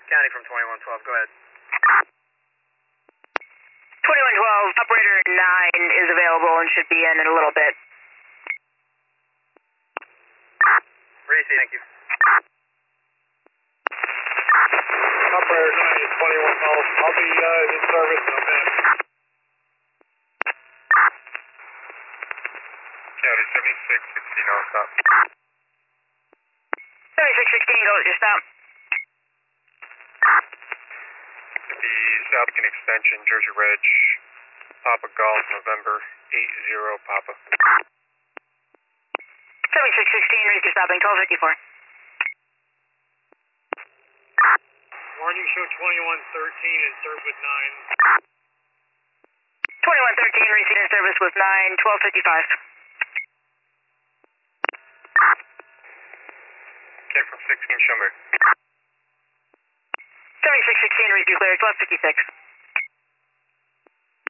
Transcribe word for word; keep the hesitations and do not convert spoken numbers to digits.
County from twenty-one twelve, go ahead. twenty-one twelve, operator nine is available and should be in in a little bit. Reese, thank you. Operator nine is twenty-one twelve. I'll be uh, in service in a minute. County seventy-six sixteen, I'll stop. seventy-six sixteen, go with your stop. The Southgate Extension, Jersey Ridge, Papa Golf, November eight zero, Papa. seventy-six sixteen, reach your stopping, twelve fifty-four. Morning show twenty-one thirteen in serve with nine. twenty-one thirteen, receipt in service with nine, twelve fifty-five. Okay, from sixteen, Schomburg. seventy-six sixteen, reach you clear, twelve fifty-six.